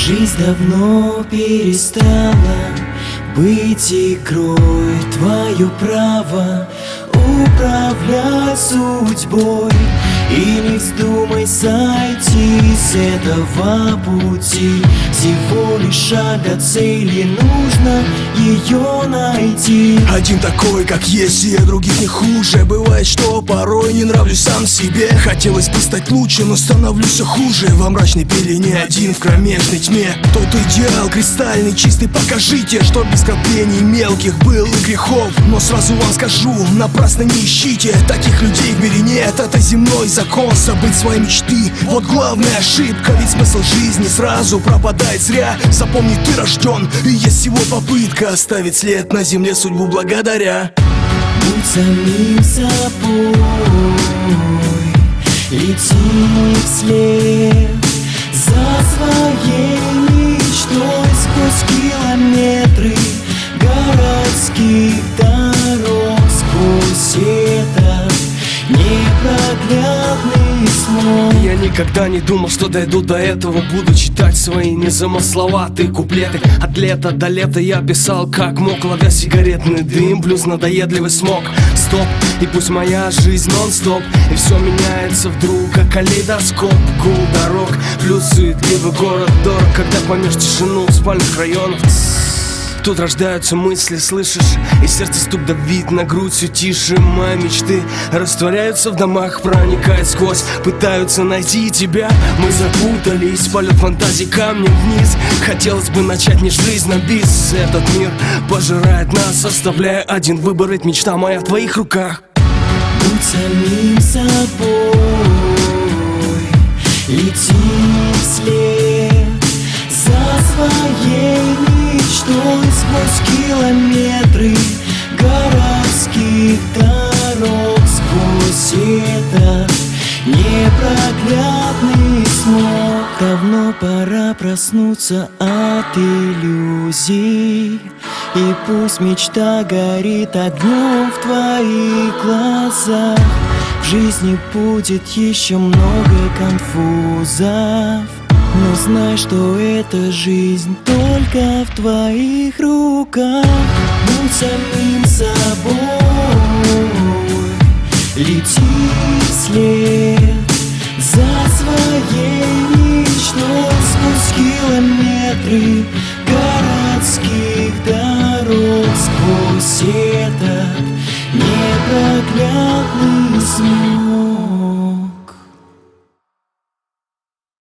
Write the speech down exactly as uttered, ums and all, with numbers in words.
Жизнь давно перестала быть игрой. Твое право управлять судьбой. И не вздумай сойти с этого пути. Всего лишь шаг до цели, нужно ее найти. Один такой, как есть, и других не хуже. Бывает, что порой не нравлюсь сам себе. Хотелось бы стать лучше, но становлюсь все хуже. Во мрачной пелене один в кромешной тьме. Тот идеал кристальный, чистый, покажите, что без скоплений мелких был и грехов. Но сразу вам скажу, напрасно не ищите. Таких людей в мире нет, это земной закон. Забыть свои мечты, вот главная ошибка. Ведь смысл жизни сразу пропадает зря. Запомни, ты рожден, и есть всего попытка оставить след на земле, судьбу благодаря. Будь самим собой, лети вслед за своей мечтой сквозь километры городских дорог, сквозь этот непроглядный слой. Я никогда не думал, что дойду до этого. Буду читать свои незамысловатые куплеты. От лета до лета я писал как мог, ловя сигаретный дым, плюс надоедливый смог. Стоп, и пусть моя жизнь нон-стоп, и все меняется вдруг, как калейдоскоп. Гул дорог, плюс суетливый город дорог, когда поймешь тишину в спальных районах. Тут рождаются мысли, слышишь? И сердце стук давит на грудь все тише. Мои мечты растворяются в домах, проникают сквозь, пытаются найти тебя. Мы запутались, полет фантазий камнем вниз. Хотелось бы начать не жизнь, а бис. Этот мир пожирает нас, оставляя один выбор, ведь мечта моя в твоих руках. Будь самим собой, лети вслед за своей мечтой сквозь километры городских дорог, сквозь этот непроглядный смог. Давно пора проснуться от иллюзий, и пусть мечта горит огнем в твоих глазах. В жизни будет еще много конфузов, но знай, что эта жизнь только в твоих руках. Будь самим собой, лети вслед за своей мечтой сквозь километры